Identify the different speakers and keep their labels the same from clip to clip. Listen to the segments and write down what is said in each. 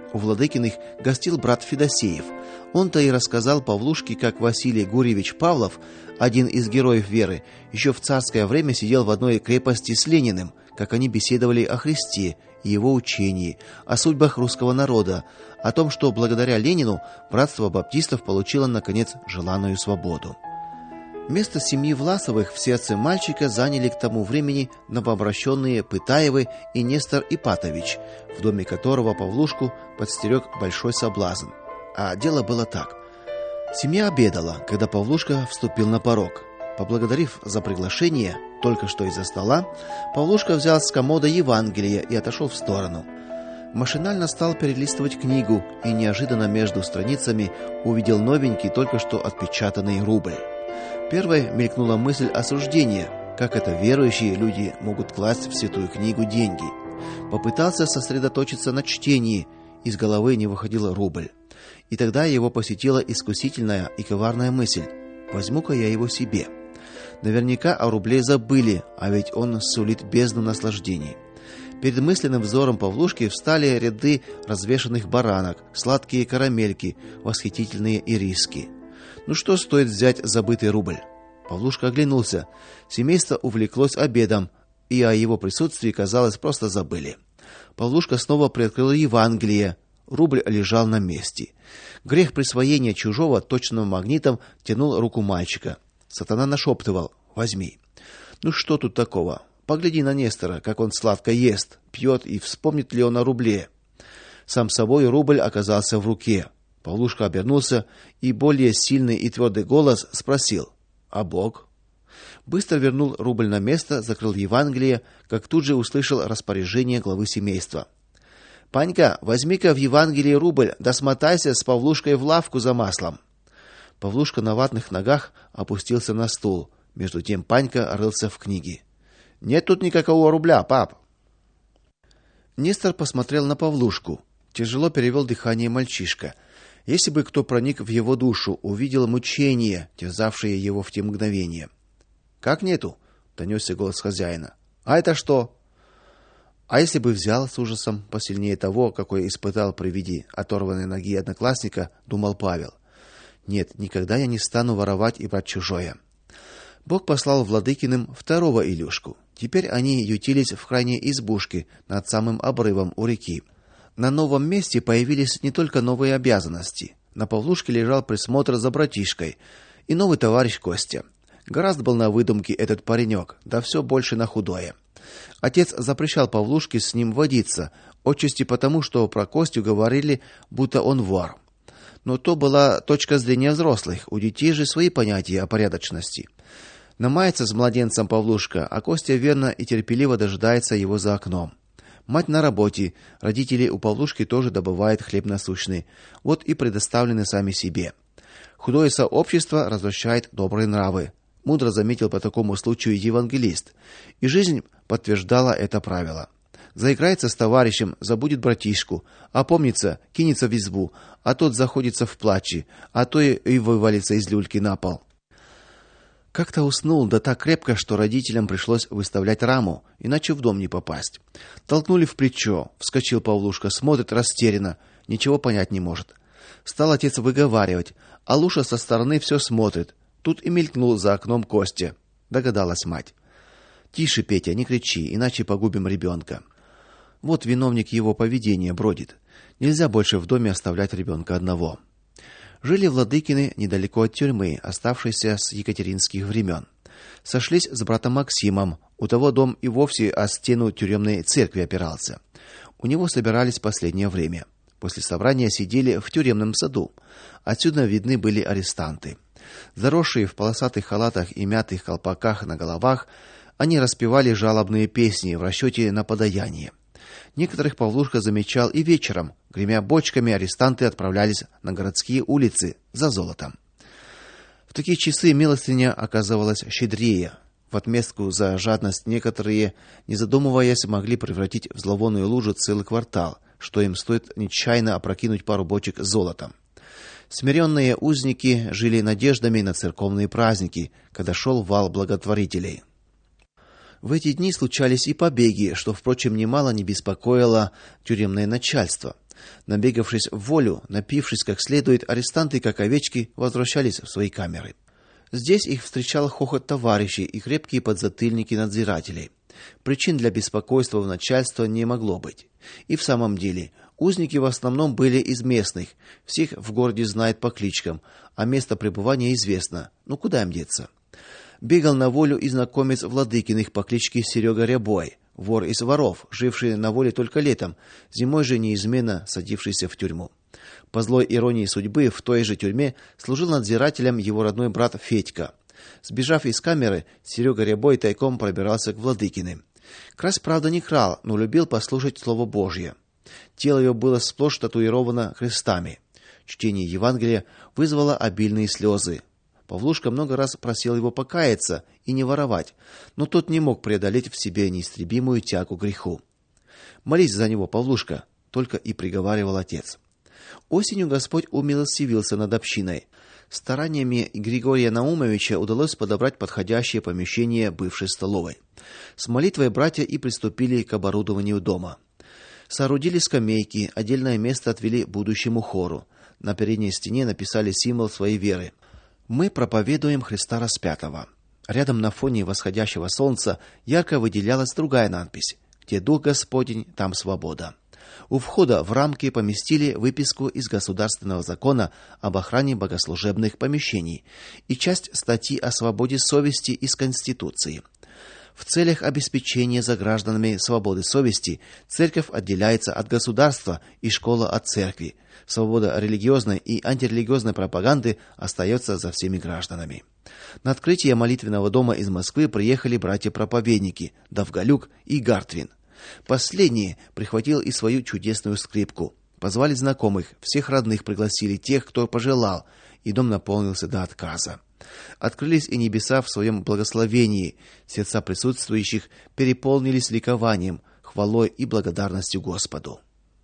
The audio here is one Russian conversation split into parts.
Speaker 1: У Владыкиных гостил брат Федосеев. Он-то и рассказал Павлушке, как Василий Гурьевич Павлов, один из героев веры, еще в царское время сидел в одной крепости с Лениным, как они беседовали о Христе и его учении, о судьбах русского народа, о том, что благодаря Ленину братство баптистов получило наконец желанную свободу. Место семьи Власовых в сердце мальчика заняли к тому времени новообращенные Пытаевы и Нестор Ипатович, в доме которого Павлушку подстерег большой соблазн. А дело было так. Семья обедала, когда Павлушка вступил на порог. Поблагодарив за приглашение, только что из-за стола, Павлушка взял с комода Евангелие и отошел в сторону. Машинально стал перелистывать книгу и неожиданно между страницами увидел новенький, только что отпечатанный рубль. Первой мелькнула мысль осуждения, как это верующие люди могут класть в святую книгу деньги. Попытался сосредоточиться на чтении, из головы не выходил рубль. И тогда его посетила искусительная и коварная мысль: возьму-ка я его себе. Наверняка о рубле забыли, а ведь он сулит бездну наслаждений. Перед мысленным взором Павлушки встали ряды развешанных баранок, сладкие карамельки, восхитительные ириски. Ну что стоит взять забытый рубль? Павлушка оглянулся. Семейство увлеклось обедом, и о его присутствии, казалось, просто забыли. Павлушка снова приоткрыл Евангелие. Рубль лежал на месте. Грех присвоения чужого точным магнитом тянул руку мальчика. Сатана нашептывал: возьми. Ну что тут такого? Погляди на Нестора, как он сладко ест, пьет, и вспомнит ли он о рубле. Сам собой рубль оказался в руке. Павлушка обернулся, и более сильный и твердый голос спросил: а Бог? Быстро вернул рубль на место, закрыл Евангелие, как тут же услышал распоряжение главы семейства: Панька, возьми-ка в Евангелии рубль, да смотайся с Павлушкой в лавку за маслом. Павлушка на ватных ногах опустился на стул. Между тем Панька рылся в книге. Нет тут никакого рубля, пап. Нестор посмотрел на Павлушку. Тяжело перевел дыхание мальчишка. Если бы кто проник в его душу, увидел мучение, терзавшее его в те мгновения. Как нету? Донесся голос хозяина. А это что? А если бы взял, с ужасом посильнее того, какой испытал при виде оторванной ноги одноклассника, думал Павел. Нет, никогда я не стану воровать и брать чужое. Бог послал Владыкиным второго Илюшку. Теперь они ютились в крайней избушке над самым обрывом у реки. На новом месте появились не только новые обязанности. На Павлушке лежал присмотр за братишкой и новый товарищ Костя. Гораздо был на выдумке этот паренек, да все больше на худое. Отец запрещал Павлушке с ним водиться, отчасти потому, что про Костю говорили, будто он вор. Но то была точка зрения взрослых, у детей же свои понятия о порядочности. Намается с младенцем Павлушка, а Костя верно и терпеливо дожидается его за окном. Мать на работе, родители у Павлушки тоже добывают хлеб насущный. Вот и предоставлены сами себе. Худое сообщество развращает добрые нравы. Мудро заметил по такому случаю евангелист. И жизнь подтверждала это правило. Заиграется с товарищем, забудет братишку, опомнится, кинется в избу, а тот заходится в плаче, а то и вывалится из люльки на пол. Как-то уснул, да так крепко, что родителям пришлось выставлять раму, иначе в дом не попасть. Толкнули в плечо. Вскочил Павлушка, смотрит растерянно, ничего понять не может. Стал отец выговаривать, а Луша со стороны все смотрит. Тут и мелькнул за окном Костя. Догадалась мать. Тише, Петя, не кричи, иначе погубим ребенка. Вот виновник его поведения бродит. Нельзя больше в доме оставлять ребенка одного. Жили Владыкины недалеко от тюрьмы, оставшейся с екатеринских времен. Сошлись с братом Максимом. У того дом и вовсе о стену тюремной церкви опирался. У него собирались последнее время. После собрания сидели в тюремном саду. Отсюда видны были арестанты. Заросшие в полосатых халатах и мятых колпаках на головах, они распевали жалобные песни в расчете на подаяние. Некоторых Павлушка замечал и вечером. Гремя бочками, арестанты отправлялись на городские улицы за золотом. В такие часы милостыня оказывалась щедрее. В отместку за жадность некоторые, не задумываясь, могли превратить в зловонную лужу целый квартал, что им стоит нечаянно опрокинуть пару бочек с золотом. Смиренные узники жили надеждами на церковные праздники, когда шел вал благотворителей. В эти дни случались и побеги, что, впрочем, немало не беспокоило тюремное начальство. Набегавшись в волю, напившись как следует, арестанты, как овечки, возвращались в свои камеры. Здесь их встречал хохот товарищей и крепкие подзатыльники надзирателей. Причин для беспокойства у начальства не могло быть. И в самом деле, узники в основном были из местных, всех в городе знают по кличкам, а место пребывания известно. Ну куда им деться? Бегал на волю и знакомец Владыкиных по кличке Серега Рябой, вор из воров, живший на воле только летом, зимой же неизменно садившийся в тюрьму. По злой иронии судьбы, в той же тюрьме служил надзирателем его родной брат Федька. Сбежав из камеры, Серега Рябой тайком пробирался к Владыкиным. Красть, правда, не крал, но любил послушать слово Божье. Тело его было сплошь татуировано крестами. Чтение Евангелия вызвало обильные слезы. Павлушка много раз просил его покаяться и не воровать, но тот не мог преодолеть в себе неистребимую тягу к греху. «Молись за него, Павлушка», только и приговаривал отец. Осенью Господь умилостивился над общиной. Стараниями Григория Наумовича удалось подобрать подходящее помещение бывшей столовой. С молитвой братья и приступили к оборудованию дома. Соорудили скамейки, отдельное место отвели будущему хору. На передней стене написали символ своей веры. «Мы проповедуем Христа распятого». Рядом на фоне восходящего солнца ярко выделялась другая надпись: «Где Дух Господень, там свобода». У входа в рамки поместили выписку из государственного закона об охране богослужебных помещений и часть статьи о свободе совести из Конституции. В целях обеспечения за гражданами свободы совести церковь отделяется от государства и школа от церкви. Свобода религиозной и антирелигиозной пропаганды остается за всеми гражданами. На открытие молитвенного дома из Москвы приехали братья-проповедники Довголюк и Гартвин. Последний прихватил и свою чудесную скрипку. Позвали знакомых, всех родных пригласили, тех, кто пожелал, и дом наполнился до отказа. Открылись и небеса в своем благословении, сердца присутствующих переполнились ликованием, хвалой и благодарностью Господу.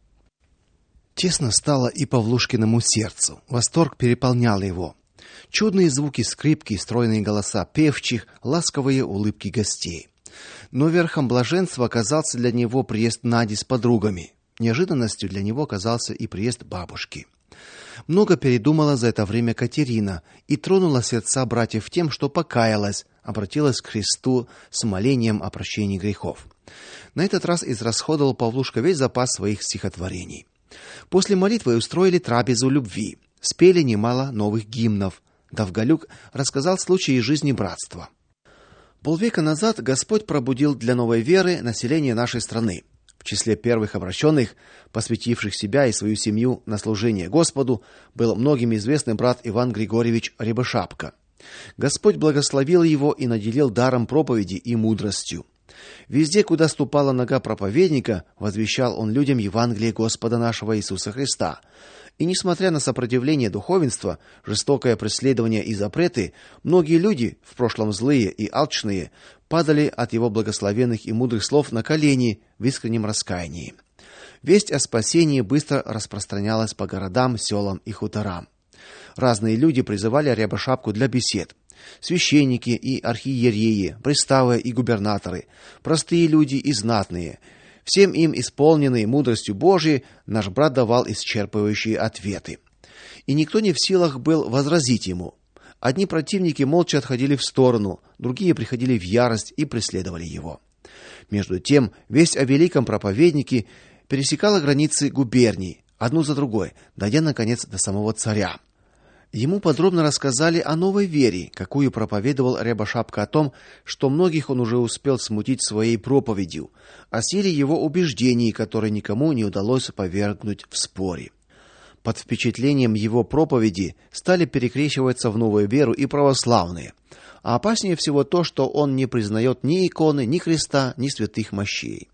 Speaker 1: Тесно стало и Павлушкиному сердцу, восторг переполнял его. Чудные звуки скрипки, стройные голоса певчих, ласковые улыбки гостей. Но верхом блаженства оказался для него приезд Нади с подругами. Неожиданностью для него оказался и приезд бабушки. Много передумала за это время Катерина и тронула сердца братьев тем, что покаялась, обратилась к Христу с молением о прощении грехов. На этот раз израсходовал Павлушка весь запас своих стихотворений. После молитвы устроили трапезу любви, спели немало новых гимнов. Довголюк рассказал случаи из жизни братства. Полвека назад Господь пробудил для новой веры население нашей страны. В числе первых обращенных, посвятивших себя и свою семью на служение Господу, был многим известный брат Иван Григорьевич Рябошапка. Господь благословил его и наделил даром проповеди и мудростью. Везде, куда ступала нога проповедника, возвещал он людям Евангелие Господа нашего Иисуса Христа. И несмотря на сопротивление духовенства, жестокое преследование и запреты, многие люди, в прошлом злые и алчные, падали от его благословенных и мудрых слов на колени в искреннем раскаянии. Весть о спасении быстро распространялась по городам, селам и хуторам. Разные люди призывали Рябошапку для бесед. Священники и архиереи, приставы и губернаторы, простые люди и знатные. Всем им, исполненные мудростью Божией, наш брат давал исчерпывающие ответы. И никто не в силах был возразить ему. Одни противники молча отходили в сторону, другие приходили в ярость и преследовали его. Между тем, весть о великом проповеднике пересекала границы губерний, одну за другой, дойдя наконец до самого царя. Ему подробно рассказали о новой вере, какую проповедовал Рябошапка, о том, что многих он уже успел смутить своей проповедью, о силе его убеждений, которые никому не удалось повергнуть в споре. Под впечатлением его проповеди стали перекрещиваться в новую веру и православные. А опаснее всего то, что он не признает ни иконы, ни креста, ни святых мощей.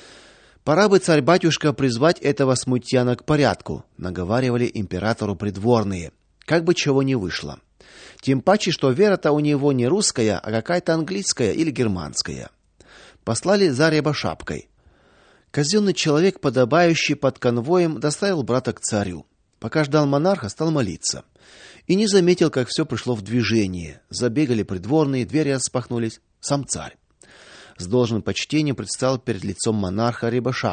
Speaker 1: «Пора бы, царь-батюшка, призвать этого смутьяна к порядку», наговаривали императору придворные. Как бы чего не вышло. Тем паче, что вера-то у него не русская, а какая-то английская или германская. Послали за Рябошапкой. Казенный человек, подобающий под конвоем, доставил брата к царю. Пока ждал монарха, стал молиться. И не заметил, как все пришло в движение. Забегали придворные, двери распахнулись. Сам царь. С должным почтением предстал перед лицом монарха Рябошапка.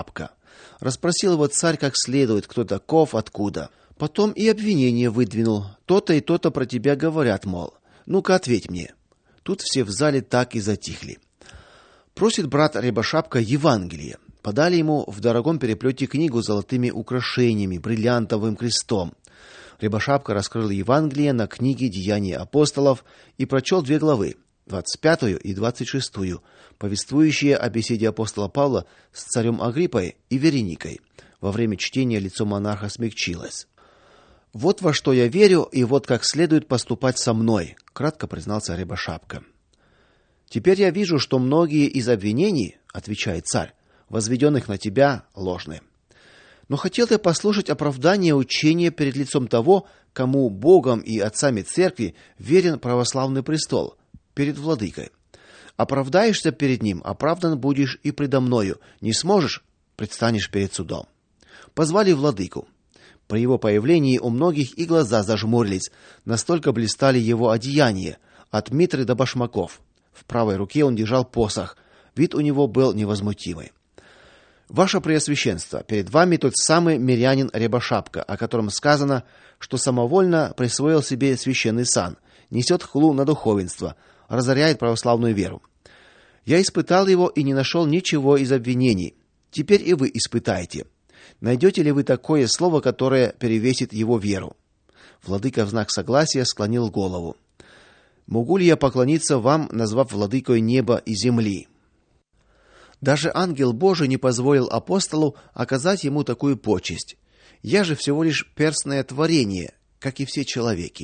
Speaker 1: Расспросил его царь как следует, кто таков, откуда. Потом и обвинение выдвинул. То-то и то-то про тебя говорят, мол. Ну-ка, ответь мне. Тут все в зале так и затихли. Просит брат Рябошапка Евангелие. Подали ему в дорогом переплете книгу с золотыми украшениями, бриллиантовым крестом. Рябошапка раскрыл Евангелие на книге Деяния апостолов и прочел 2 главы, 25 и 26, повествующие о беседе апостола Павла с царем Агриппой и Вереникой. Во время чтения лицо монарха смягчилось. «Вот во что я верю, и вот как следует поступать со мной», — кратко признался Рябошапка. «Теперь я вижу, что многие из обвинений, — отвечает царь, — возведенных на тебя, ложны. Но хотел я послушать оправдание учения перед лицом того, кому Богом и отцами церкви верен православный престол, перед владыкой. Оправдаешься перед ним, оправдан будешь и предо мною. Не сможешь — предстанешь перед судом». Позвали владыку. При его появлении у многих и глаза зажмурились, настолько блистали его одеяния, от митры до башмаков. В правой руке он держал посох, вид у него был невозмутимый. «Ваше Преосвященство, перед вами тот самый мирянин Рябошапка, о котором сказано, что самовольно присвоил себе священный сан, несет хулу на духовенство, разоряет православную веру. Я испытал его и не нашел ничего из обвинений. Теперь и вы испытайте. Найдете ли вы такое слово, которое перевесит его веру?» Владыка в знак согласия склонил голову. «Могу ли я поклониться вам, назвав владыкой неба и земли?» Даже ангел Божий не позволил апостолу оказать ему такую почесть. «Я же всего лишь перстное творение, как и все человеки».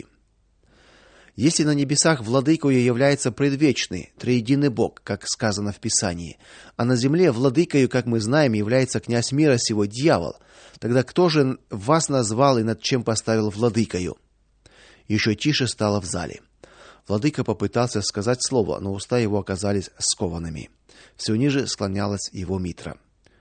Speaker 1: Если на небесах владыкою является предвечный, триединый Бог, как сказано в Писании, а на земле владыкою, как мы знаем, является князь мира сего, дьявол, тогда кто же вас назвал и над чем поставил владыкою? Еще тише стало в зале. Владыка попытался сказать слово, но уста его оказались скованными. Все ниже склонялась его митра.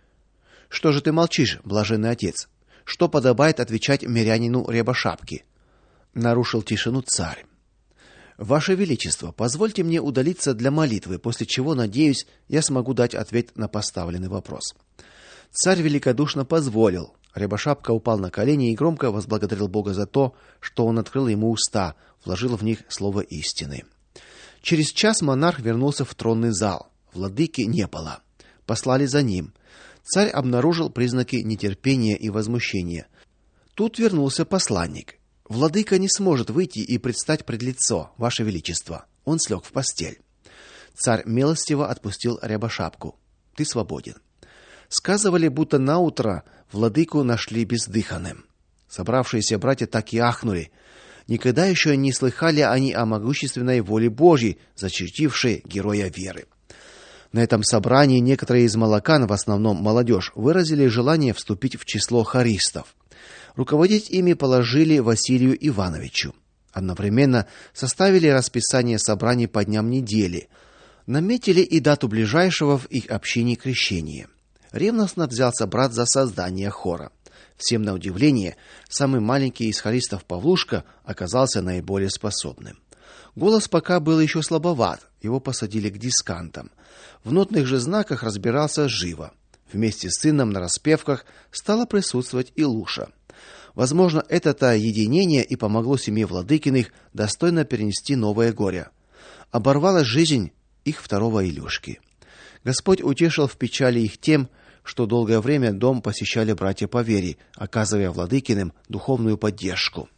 Speaker 1: «Что же ты молчишь, блаженный отец? Что подобает отвечать мирянину Рябошапке?» Нарушил тишину царь. «Ваше Величество, позвольте мне удалиться для молитвы, после чего, надеюсь, я смогу дать ответ на поставленный вопрос». Царь великодушно позволил. Рябошапка упал на колени и громко возблагодарил Бога за то, что он открыл ему уста, вложил в них слово истины. Через час монарх вернулся в тронный зал. Владыки не было. Послали за ним. Царь обнаружил признаки нетерпения и возмущения. Тут вернулся посланник. «Владыка не сможет выйти и предстать пред лицо, Ваше Величество. Он слег в постель». Царь милостиво отпустил Рябошапку. «Ты свободен». Сказывали, будто наутро владыку нашли бездыханным. Собравшиеся братья так и ахнули. Никогда еще не слыхали они о могущественной воле Божьей, зачертившей героя веры. На этом собрании некоторые из молокан, в основном молодежь, выразили желание вступить в число хористов. Руководить ими положили Василию Ивановичу. Одновременно составили расписание собраний по дням недели, наметили и дату ближайшего в их общине крещения. Ревностно взялся брат за создание хора. Всем на удивление, самый маленький из хористов Павлушка оказался наиболее способным. Голос пока был еще слабоват, его посадили к дискантам. В нотных же знаках разбирался живо. Вместе с сыном на распевках стала присутствовать и Луша. Возможно, это-то единение и помогло семье Владыкиных достойно перенести новое горе. Оборвалась жизнь их второго Илюшки. Господь утешил в печали их тем, что долгое время дом посещали братья по вере, оказывая Владыкиным духовную поддержку.